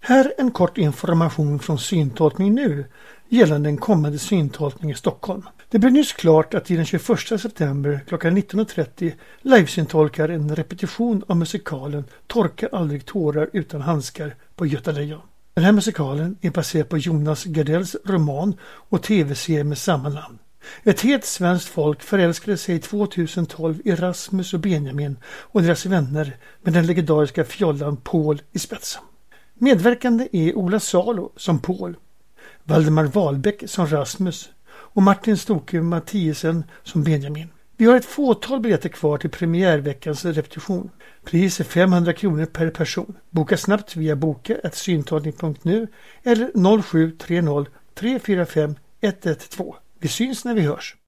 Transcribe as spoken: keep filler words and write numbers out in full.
Här en kort information från Syntolkning nu gällande en kommande syntolkning i Stockholm. Det blev nyss klart att i den tjugoförsta september klockan nitton trettio livesyntolkar en repetition av musikalen Torka aldrig tårar utan handskar på Göta Lejon. Den här musikalen är baserad på Jonas Gardells roman och tv-serie med samma namn. Ett helt svenskt folk förälskade sig tjugohundratolv i Rasmus och Benjamin och deras vänner med den legendariska fjollan Paul i spetsen. Medverkande är Ola Salo som Paul, Valdemar Wahlbeck som Rasmus och Martin Stoke Mathiesen som Benjamin. Vi har ett fåtal biljetter kvar till premiärveckans repetition. Pris är femhundra kronor per person. Boka snabbt via boka at syntolkning punkt nu eller noll sju tre noll tre fyra fem ett ett två. Vi syns när vi hörs.